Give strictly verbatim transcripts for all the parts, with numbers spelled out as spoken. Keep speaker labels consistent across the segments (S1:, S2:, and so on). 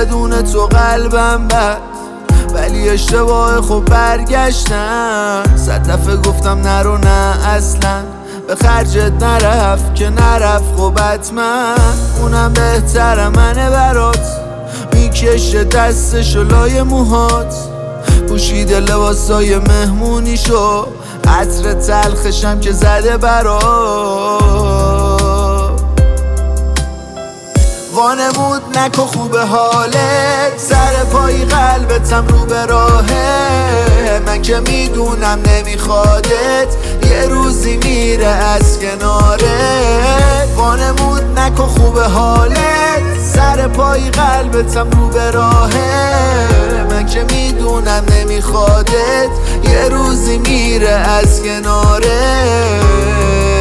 S1: بدون تو قلبم بد، ولی اشتباه خوب برگشتم. صد دفعه گفتم نرو نه اصلا، به خرجت نرفت که نرفت خب حتما. اونم بهتره منه برات، میکشه دستشو لای موهات، پوشیده لباسای مهمونیشو، عطر تلخشم که زده برات. وانمود نکن خوب حالت، سر پای قلبتم رو به راهه. من که میدونم نمیخوادت، یه روزی میره از کنارت. وانمود نکن خوب حالت، سر پای قلبتم رو به راهه. من که میدونم نمیخوادت، یه روزی میره از کنارت.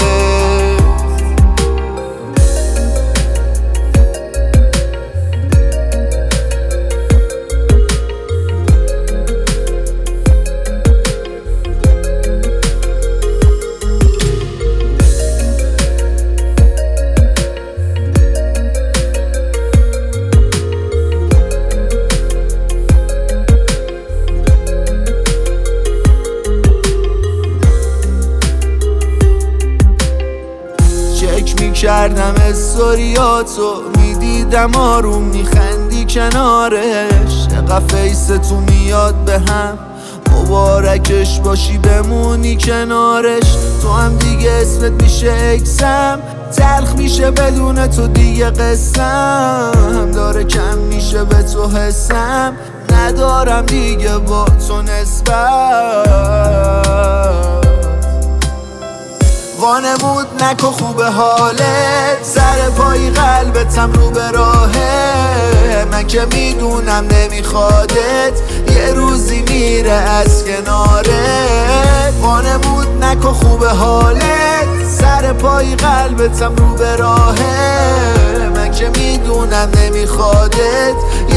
S1: چک میکردم استوریاتو، میدیدم آروم میخندی کنارش. چقدر فیس تو میاد به هم، مبارکش باشی بمونی کنارش. تو هم دیگه اسمت میشه اکسم، تلخ میشه بدون تو دیگه قسم. داره کم میشه به تو حسم، ندارم دیگه با تو نسبت. وانمود نکن خوب حالت، سر پای قلبتم رو به راهه. من که میدونم نمیخوادت، یه روزی میره از کنارت. وانمود نکن خوب حالت، سر پای قلبتم رو به راهه. من که میدونم نمیخوادت،